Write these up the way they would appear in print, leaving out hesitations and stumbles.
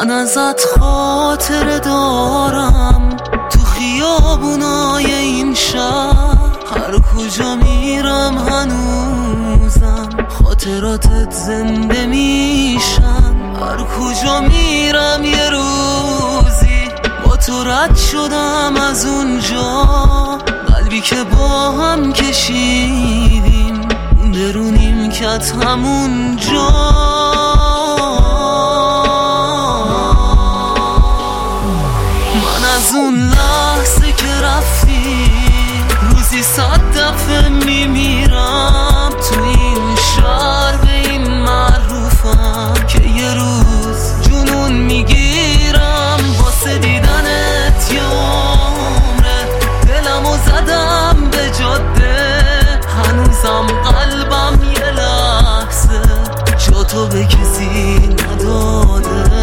من ازت خاطره دارم تو خیابونای این شهر، هر کجا میرم هنوزم خاطراتت زنده میشن. هر کجا میرم یه روزی با تو رد شدم از اونجا، قلبی که با هم کشیدیم درو نیمکت همونجا. من از اون لحظه که رفتی روزی 100 دفعه میمیرم تو این شهر به این معروفم که یه روز جنون میگیرم واسه دیدنت. یه عمره دلمو زدم به جاده، هنوزم قلبم یه لحظه جا تو به کسی نداده.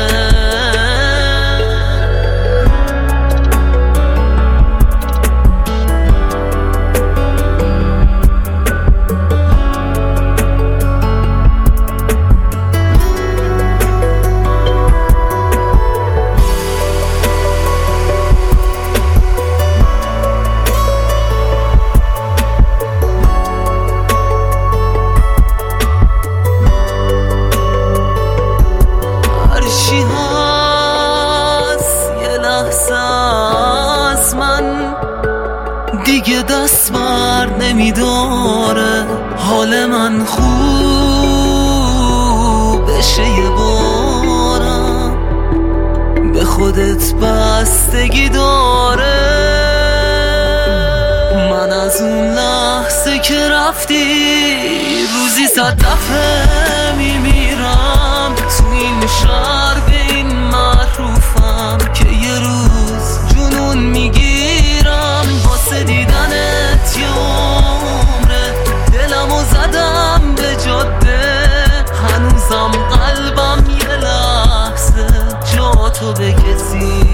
دیگه دست بر نمیداره حال من خوب بشه یه بارم، به خودت بستگی داره. من از اون لحظه که رفتی روزی 100 دفعه میمیرم تو این شهر به این معروفم که یه روز جنون میگیرم واسه دیدنت. یه عمره دلمو زدم به جاده، هنوزم قلبم یه لحظه جا تو به کسی